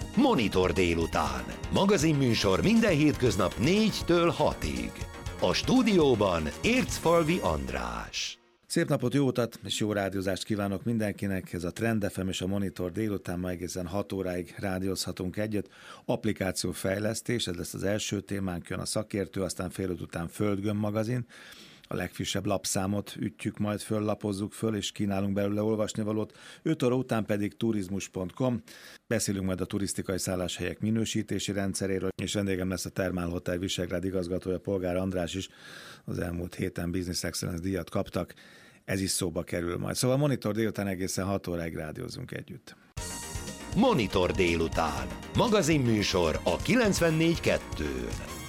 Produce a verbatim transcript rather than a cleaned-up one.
Monitor délután. Magazinműsor minden hétköznap négytől hatig. A stúdióban Ércfalvi András. Szép napot, jó utat és jó rádiózást kívánok mindenkinek. Ez a Trend ef em és a Monitor délután, ma egészen hat óráig rádiózhatunk együtt. Applikációfejlesztés, ez lesz az első témánk, jön a szakértő, aztán fél öt után Földgömb magazin. A legfrissebb lapszámot ütjük, majd föllapozzuk föl, és kínálunk belőle olvasnivalót. öt óra után pedig turizmus pont com. Beszélünk majd a turisztikai szálláshelyek minősítési rendszeréről, és vendégem lesz a Thermal Hotel Visegrád igazgatója, Polgár András is. Az elmúlt héten Business Excellence díjat kaptak, ez is szóba kerül majd. Szóval Monitor délután egészen hat óráig rádiózunk együtt. Monitor délután. Magazinműsor a kilencvennégy kettőn.